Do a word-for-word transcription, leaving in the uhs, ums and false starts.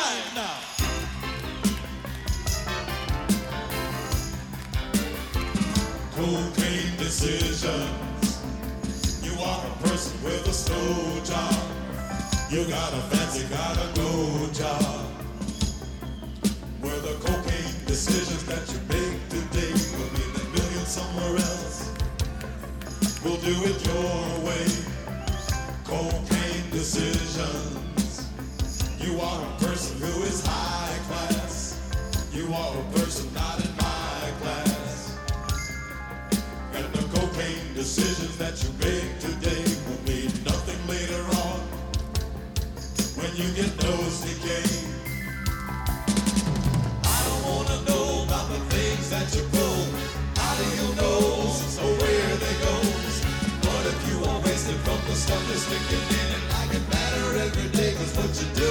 right now. Cocaine decisions. You are a person with a slow job. You got a fancy, got a no job. Where the cocaine decisions that you make today will mean a million somewhere else. We'll do it your way. Cocaine decisions. You are a person who is high class. You are a person not in my class. And the cocaine decisions that you make today will mean nothing later on when you get nose decay. I don't wanna know about the things that you pull. How do you know? So where they goes? What if you are wasted from the stuff you're sticking in it? I get better every day, 'cause what you do